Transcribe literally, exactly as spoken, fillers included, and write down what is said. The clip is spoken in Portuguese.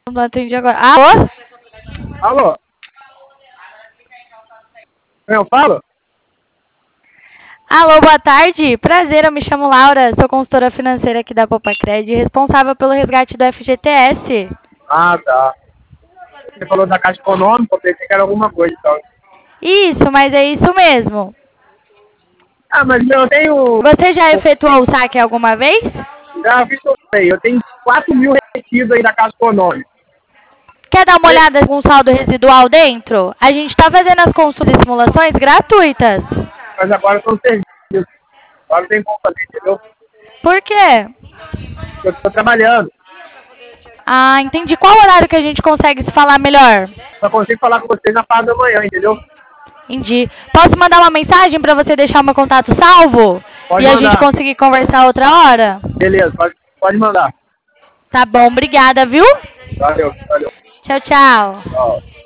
Não atendi agora. Alô? Alô? Eu falo? Alô, boa tarde. Prazer, eu me chamo Laura, sou consultora financeira aqui da Popacred, responsável pelo resgate do F G T S. Ah, tá. Você falou da Caixa Econômica, eu pensei que era alguma coisa e tal. Isso, mas é isso mesmo. Ah, mas meu, eu tenho... Você já efetuou o saque alguma vez? Já vi que eu sei, eu tenho quatro mil retidos aí da Caixa Econômica. Quer dar uma olhada com saldo residual dentro? A gente está fazendo as consultas e simulações gratuitas. Mas agora são serviços. Agora não tem como fazer, entendeu? Por quê? Eu estou trabalhando. Ah, entendi. Qual horário que a gente consegue se falar melhor? Só consigo falar com vocês na parte da manhã, entendeu? Entendi. Posso mandar uma mensagem para você deixar o meu contato salvo? Pode E a mandar. gente conseguir conversar outra hora? Beleza, pode, pode mandar. Tá bom, obrigada, viu? Valeu, valeu. Tchau, tchau. Tchau.